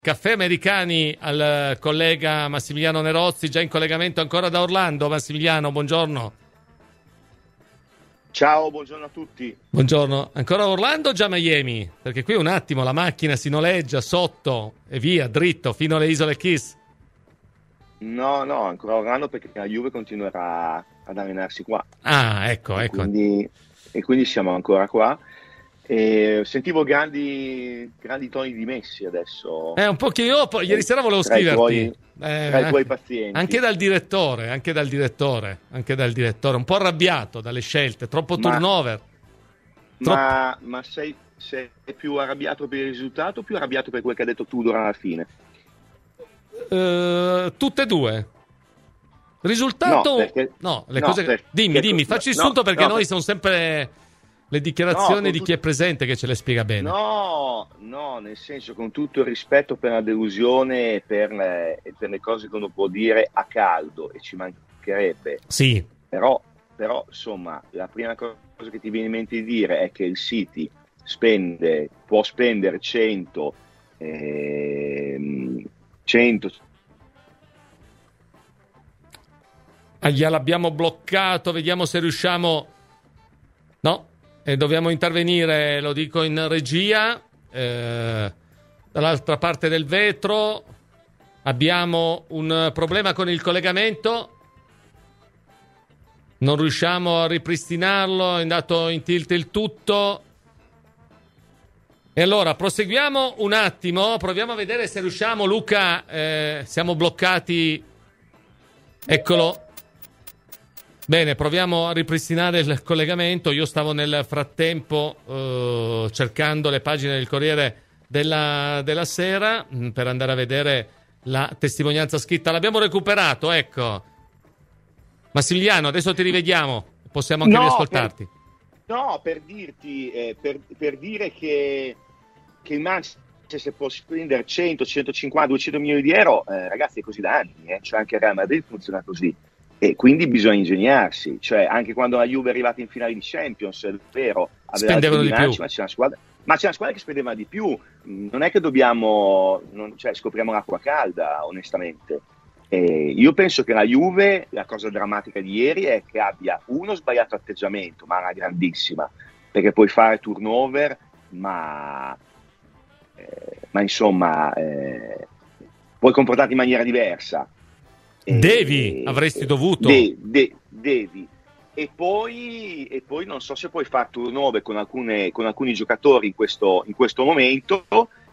Caffè Americani al collega Massimiliano Nerozzi, già in collegamento ancora da Orlando. Massimiliano, buongiorno. Ciao, buongiorno a tutti. Buongiorno. Ancora Orlando o già Miami? Perché qui un attimo la macchina si noleggia sotto e via, dritto, fino alle isole Kiss. No, ancora Orlando perché la Juve continuerà ad allenarsi qua. Ah, ecco. Quindi siamo ancora qua. E sentivo grandi toni di Messi adesso. Un po' che io ieri sera volevo scriverti. Tra i tuoi pazienti. Anche dal direttore. Un po' arrabbiato dalle scelte, troppo turnover. Ma sei più arrabbiato per il risultato o più arrabbiato per quel che hai detto tu durante la fine? Tutte e due. Risultato? Dimmi, facci il sunto perché noi sono sempre le dichiarazioni di chi è presente che ce le spiega bene. No, nel senso, con tutto il rispetto per la delusione e per le cose che uno può dire a caldo, e ci mancherebbe. Sì. Però insomma, la prima cosa che ti viene in mente di dire è che il City può spendere 100 l'abbiamo bloccato, vediamo se riusciamo. No, e dobbiamo intervenire, lo dico in regia, dall'altra parte del vetro abbiamo un problema con il collegamento, non riusciamo a ripristinarlo, è andato in tilt il tutto. E allora proseguiamo un attimo, proviamo a vedere se riusciamo. Luca, siamo bloccati, eccolo. Bene, proviamo a ripristinare il collegamento. Io stavo nel frattempo cercando le pagine del Corriere della Sera per andare a vedere la testimonianza scritta. L'abbiamo recuperato, ecco. Massimiliano, adesso ti rivediamo, possiamo anche riascoltarti. Per dirti, per dire che il Manchester può spendere 100, 150, 200 milioni di euro, ragazzi, è così da anni, cioè anche il Real Madrid funziona così. E quindi bisogna ingegnarsi, cioè anche quando la Juve è arrivata in finale di Champions, è vero, spendevano di più, ma c'è una squadra che spendeva di più. Non è che scopriamo l'acqua calda, onestamente. Io penso che la Juve, la cosa drammatica di ieri è che abbia sbagliato atteggiamento, ma una grandissima, perché puoi fare turnover, ma insomma puoi comportarti in maniera diversa. Avresti dovuto. Devi. E poi non so se puoi fare turnover con alcuni giocatori in questo momento,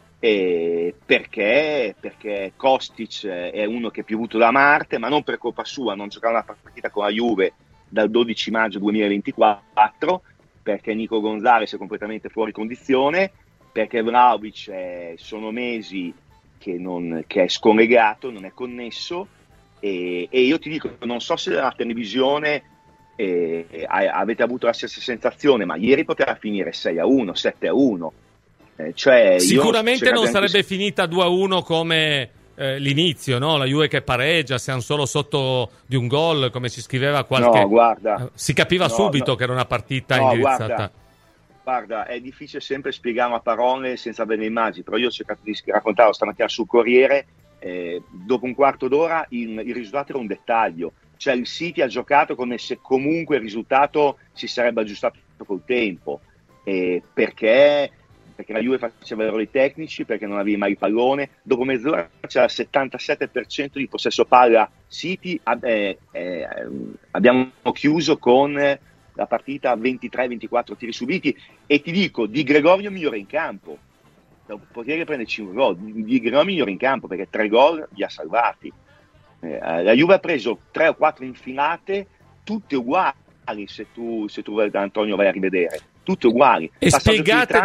perché Kostic è uno che è piovuto da Marte, ma non per colpa sua, non giocava una partita con la Juve dal 12 maggio 2024, perché Nico Gonzalez è completamente fuori condizione, perché Vlahovic sono mesi che è scollegato, non è connesso. E io ti dico, non so se dalla televisione avete avuto la stessa sensazione, ma ieri poteva finire 6-1, 7-1. Sicuramente non sarebbe finita 2-1 come l'inizio, no? La Juve che pareggia, siamo solo sotto di un gol, come si scriveva qualche. No, guarda, si capiva subito che era una partita indirizzata. Guarda, è difficile sempre spiegare a parole senza avere le immagini, però io ho cercato di raccontarlo stamattina sul Corriere. Dopo un quarto d'ora il risultato era un dettaglio, cioè il City ha giocato come se comunque il risultato si sarebbe aggiustato col tempo, perché la Juve faceva errori tecnici, perché non aveva mai il pallone. Dopo mezz'ora c'era il 77% di possesso palla City, abbiamo chiuso con la partita a 23-24 tiri subiti, e ti dico, Di Gregorio migliore in campo, poter prendere 5 gol, Di Gregorio migliore in campo, perché 3 gol li ha salvati. La Juve ha preso 3 o 4 infilate, tutte uguali, se tu Antonio vai a rivedere, tutte uguali. E spiegate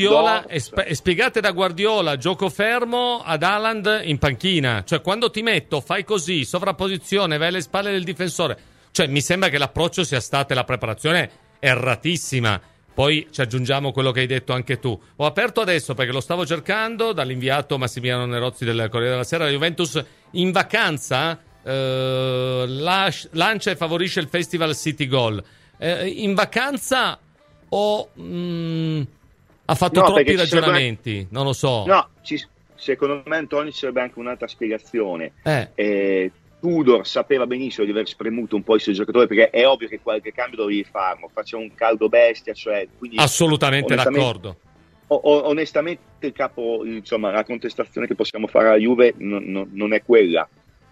da Guardiola, gioco fermo ad Haaland in panchina, cioè quando ti metto fai così, sovrapposizione, vai alle spalle del difensore, cioè mi sembra che l'approccio sia stata, la preparazione erratissima. Poi ci aggiungiamo quello che hai detto anche tu. Ho aperto adesso perché lo stavo cercando dall'inviato Massimiliano Nerozzi del Corriere della Sera. La Juventus in vacanza lancia e favorisce il Festival City Goal. In vacanza o ha fatto troppi ragionamenti? Non lo so. No, secondo me, Antonio, ci sarebbe anche un'altra spiegazione. Tudor sapeva benissimo di aver spremuto un po' i suoi giocatori, perché è ovvio che qualche cambio dovevi farlo, faceva un caldo bestia, cioè, quindi, assolutamente d'accordo. Onestamente il capo, insomma, la contestazione che possiamo fare alla Juve non è quella.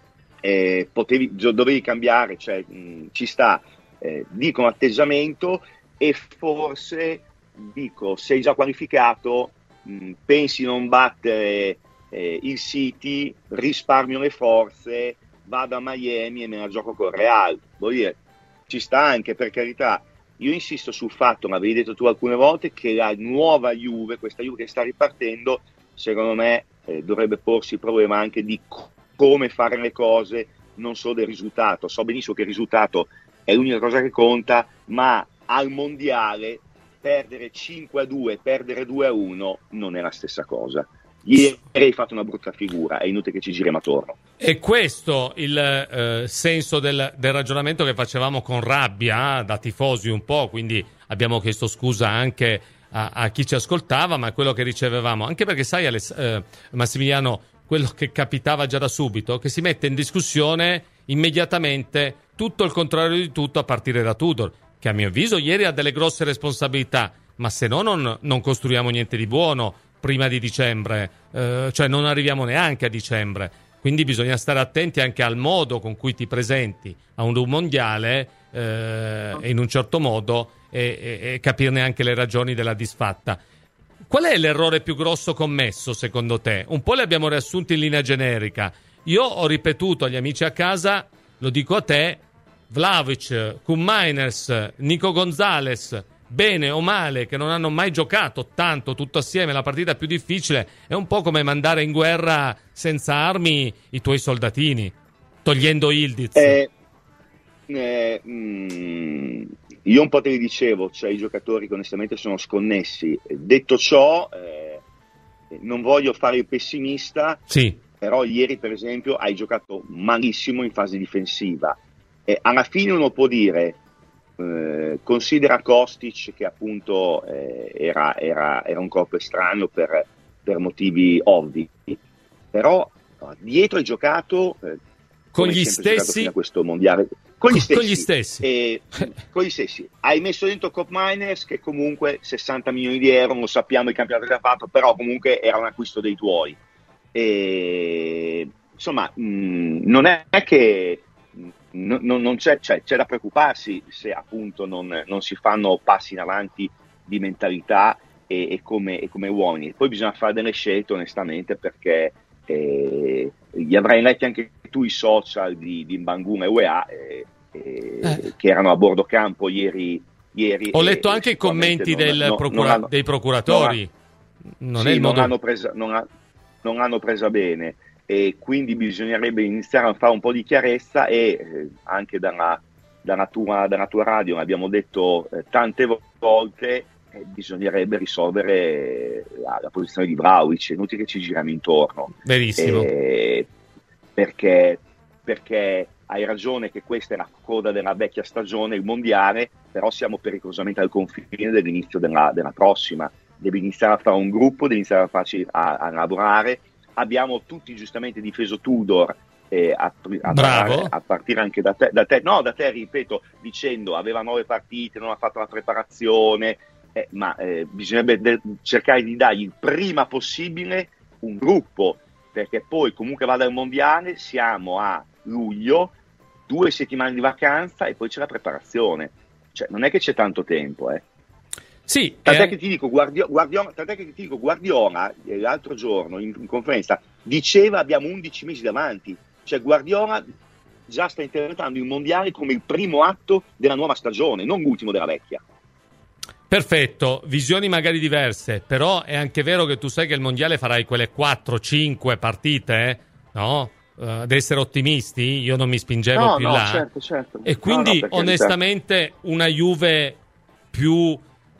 Dovevi cambiare, cioè, ci sta, dico atteggiamento, e forse dico, sei già qualificato, pensi non battere il City, risparmio le forze, vado a Miami e me la gioco con Real. Vuol dire, ci sta anche, per carità. Io insisto sul fatto, ma avevi detto tu alcune volte, che la nuova Juve, questa Juve che sta ripartendo, secondo me dovrebbe porsi il problema anche di come fare le cose, non solo del risultato. So benissimo che il risultato è l'unica cosa che conta, ma al mondiale perdere 5-2, perdere 2-1 non è la stessa cosa. Ieri hai fatto una brutta figura, è inutile che ci giriamo attorno. E questo il senso del ragionamento che facevamo con rabbia da tifosi un po', quindi abbiamo chiesto scusa anche a chi ci ascoltava, ma quello che ricevevamo, anche perché sai Massimiliano, quello che capitava già da subito, che si mette in discussione immediatamente tutto il contrario di tutto a partire da Tudor, che a mio avviso ieri ha delle grosse responsabilità, ma se no non costruiamo niente di buono prima di dicembre, cioè non arriviamo neanche a dicembre, quindi bisogna stare attenti anche al modo con cui ti presenti a un mondiale in un certo modo e capirne anche le ragioni della disfatta. Qual è l'errore più grosso commesso secondo te? Un po' li abbiamo riassunti in linea generica. Io ho ripetuto agli amici a casa, lo dico a te, Vlahovic, Koopmeiners, Nico Gonzalez, bene o male, che non hanno mai giocato tanto tutto assieme, la partita più difficile è un po' come mandare in guerra senza armi i tuoi soldatini, togliendo Ildiz. Io un po' te li dicevo, cioè i giocatori che onestamente sono sconnessi. Detto ciò, non voglio fare il pessimista, sì, però ieri per esempio hai giocato malissimo in fase difensiva. Alla fine uno può dire, considera Kostic che appunto era un corpo estraneo per motivi ovvi, però dietro hai giocato con gli stessi fino a questo mondiale, con gli stessi. Con gli stessi. Hai messo dentro Koopmeiners, che comunque 60 milioni di euro, non sappiamo il campionato che ha fatto, però comunque era un acquisto dei tuoi. Insomma, non è che non c'è da preoccuparsi se appunto non si fanno passi in avanti di mentalità e come uomini. Poi bisogna fare delle scelte onestamente, perché gli avrai letti anche tu i social di Bangura e UEA che erano a bordo campo ieri. Ho letto anche i commenti dei procuratori. Non hanno presa bene, e quindi bisognerebbe iniziare a fare un po' di chiarezza, e anche dalla tua radio abbiamo detto tante volte, bisognerebbe risolvere la posizione di Vlahovic, è inutile che ci giriamo intorno. Verissimo. Perché hai ragione che questa è la coda della vecchia stagione, il mondiale, però siamo pericolosamente al confine dell'inizio della prossima. Devi iniziare a fare un gruppo, devi iniziare a lavorare. Abbiamo tutti giustamente difeso Tudor, a partire anche da te, ripeto, dicendo aveva 9 partite, non ha fatto la preparazione, ma bisognerebbe cercare di dargli il prima possibile un gruppo, perché poi comunque vada al mondiale, siamo a luglio, 2 settimane di vacanza e poi c'è la preparazione, cioè non è che c'è tanto tempo, Sì, tant'è che ti dico Guardiola l'altro giorno in conferenza diceva abbiamo 11 mesi davanti, cioè Guardiola già sta interpretando il mondiale come il primo atto della nuova stagione, non l'ultimo della vecchia. Perfetto, visioni magari diverse, però è anche vero che tu sai che il mondiale farai quelle 4-5 partite, no? Ad essere ottimisti, io non mi spingevo più là. Certo. E quindi onestamente una Juve più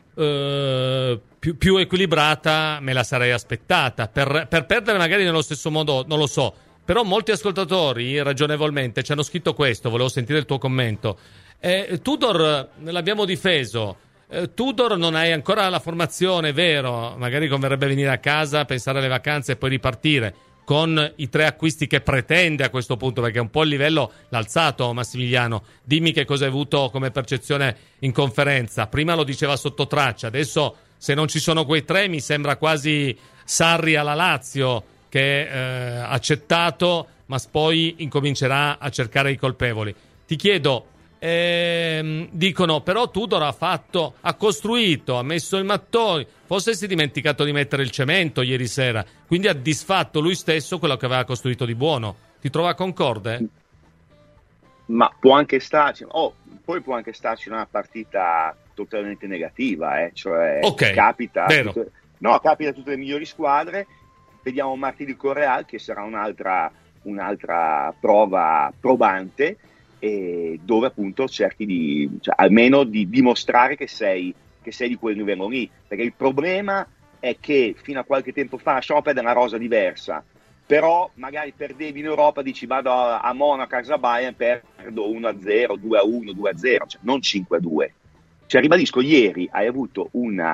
equilibrata me la sarei aspettata, per perdere magari nello stesso modo, non lo so, però molti ascoltatori ragionevolmente ci hanno scritto questo, volevo sentire il tuo commento. Tudor l'abbiamo difeso, Tudor non hai ancora la formazione, vero? Magari converrebbe venire a casa, pensare alle vacanze e poi ripartire con i 3 acquisti che pretende a questo punto, perché un po' il livello l'ha alzato Massimiliano. Dimmi che cosa hai avuto come percezione in conferenza. Prima lo diceva sotto traccia, adesso se non ci sono quei 3 mi sembra quasi Sarri alla Lazio che ha accettato, ma poi incomincerà a cercare i colpevoli. Ti chiedo, dicono però Tudor ha costruito, ha messo il mattone, forse si è dimenticato di mettere il cemento ieri sera, quindi ha disfatto lui stesso quello che aveva costruito di buono. Ti trova concorde? Ma può anche starci, poi può anche starci una partita totalmente negativa, cioè okay, capita vero. Capita a tutte le migliori squadre. Vediamo martedì con Real, che sarà un'altra prova probante, dove appunto cerchi almeno di dimostrare che sei di quel livello lì, perché il problema è che fino a qualche tempo fa, lasciamo perdere una rosa diversa, però magari perdevi in Europa, dici vado a Monaco, a casa Bayern, perdo 1-0, 2-1, 2-0, cioè non 5-2. Cioè ribadisco, ieri hai avuto una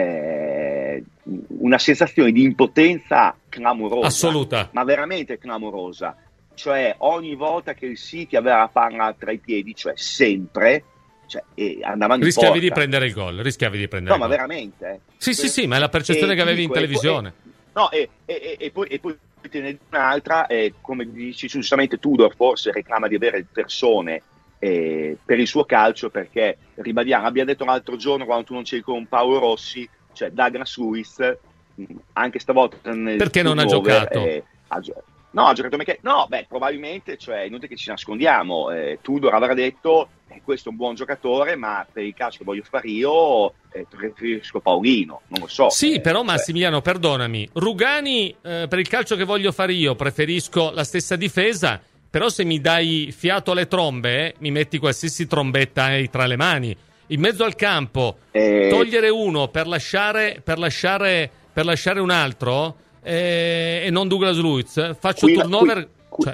sensazione di impotenza clamorosa, assoluta, ma veramente clamorosa. Cioè ogni volta che il City aveva la palla tra i piedi, cioè sempre, andavano in rischiavi porta. Di prendere il gol. Ma veramente. Sì, ma è la percezione che avevi in televisione. E poi te ne dico un'altra, come dici giustamente, Tudor forse reclama di avere persone per il suo calcio, perché ribadiamo, abbiamo detto l'altro giorno quando tu non c'eri con Paolo Rossi, cioè Douglas Luiz anche stavolta perché non ha giocato? Ha giocato probabilmente, cioè inutile che ci nascondiamo, Tudor avrà detto questo è un buon giocatore, ma per il calcio che voglio fare io preferisco Paolino, non lo so. Sì, però Massimiliano, perdonami, Rugani per il calcio che voglio fare io preferisco la stessa difesa, però se mi dai fiato alle trombe mi metti qualsiasi trombetta tra le mani. In mezzo al campo togliere uno per lasciare un altro e non Douglas Luiz, faccio turnover.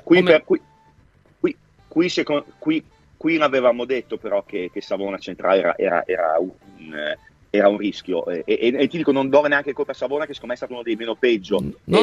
Qui l'avevamo detto però che Savona centrale era un rischio, e ti dico, non do neanche colpa a Savona, che secondo me è stato uno dei meno peggio.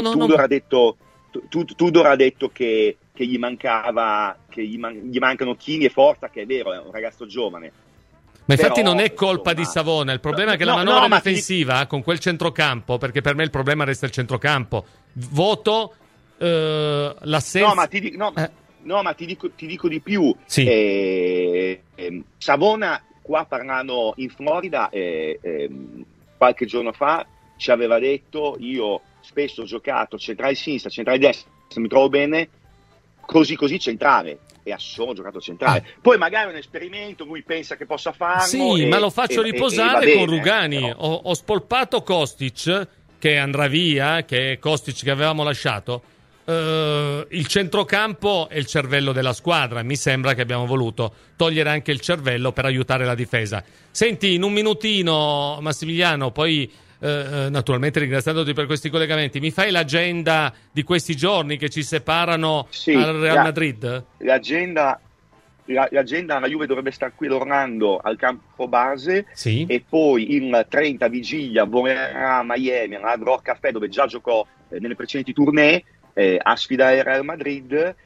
Tudor ha detto che gli mancava, gli mancano chili e forza, che è vero, è un ragazzo giovane. Ma infatti non è colpa di Savona, il problema è che la manovra difensiva con quel centrocampo, perché per me il problema resta il centrocampo, voto l'assenza. Ma ti dico di più. Sì. Savona, qua parlando in Florida, qualche giorno fa ci aveva detto: io spesso ho giocato centrale sinistra, centrale destra, mi trovo bene, così centrale. E ha solo giocato centrale. Poi magari è un esperimento, lui pensa che possa farlo. Sì, ma lo faccio riposare con Rugani. Però Ho spolpato Kostic, che andrà via, che è Kostic che avevamo lasciato. Il centrocampo è il cervello della squadra. Mi sembra che abbiamo voluto togliere anche il cervello per aiutare la difesa. Senti, in un minutino, Massimiliano, poi naturalmente ringraziandoti per questi collegamenti, mi fai l'agenda di questi giorni che ci separano al Real Madrid? L'agenda, la Juve dovrebbe stare qui l'Orlando al campo base, sì. E poi il 30 vigilia volerà a Miami all'Hard Rock Café, dove già giocò nelle precedenti tournée, a sfidare il Real Madrid,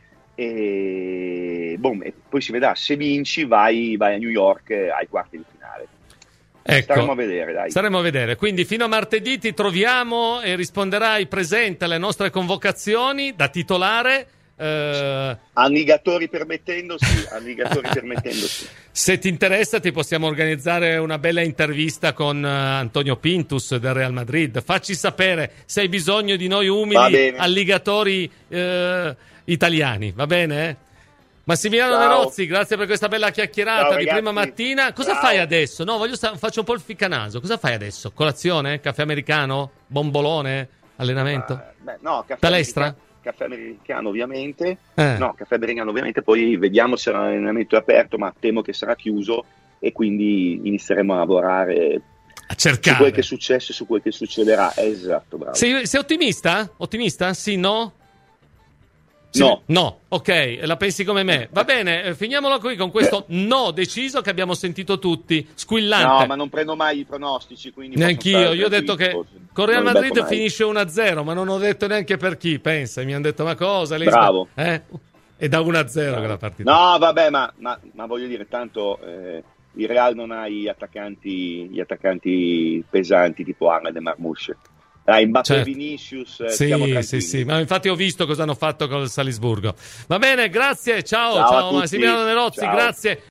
e poi si vedrà, se vinci vai a New York ai quarti di finale. Ecco, staremo a vedere, dai. Staremo a vedere. Quindi fino a martedì ti troviamo e risponderai presente alle nostre convocazioni da titolare. Alligatori permettendosi. Se ti interessa ti possiamo organizzare una bella intervista con Antonio Pintus del Real Madrid. Facci sapere se hai bisogno di noi umili alligatori italiani, va bene? Massimiliano Nerozzi, grazie per questa bella chiacchierata di prima mattina. Cosa fai adesso? No, faccio un po' il ficcanaso. Cosa fai adesso? Colazione? Caffè americano? Bombolone? Allenamento? Palestra? Caffè americano ovviamente. No, caffè americano ovviamente. Poi vediamo se l'allenamento è aperto, ma temo che sarà chiuso, e quindi inizieremo a lavorare a cercare su quel che è successo e su quel che succederà. Esatto, bravo. Sei ottimista? Ottimista? Sì, no? No, ok, la pensi come me. Va bene, finiamolo qui con questo no deciso che abbiamo sentito tutti, squillante. No, ma non prendo mai i pronostici, quindi neanch'io. Io ho detto che con Real Madrid finisce 1-0, ma non ho detto neanche per chi. Pensa, mi hanno detto ma cosa? Bravo. E da 1-0 quella partita. No, vabbè, ma voglio dire, tanto il Real non ha gli attaccanti pesanti tipo Ahmed e Marmouche. Mbappé, certo. Vinicius, sì, ma infatti ho visto cosa hanno fatto con il Salisburgo. Va bene, grazie, ciao Massimiliano Nerozzi, ciao. Grazie.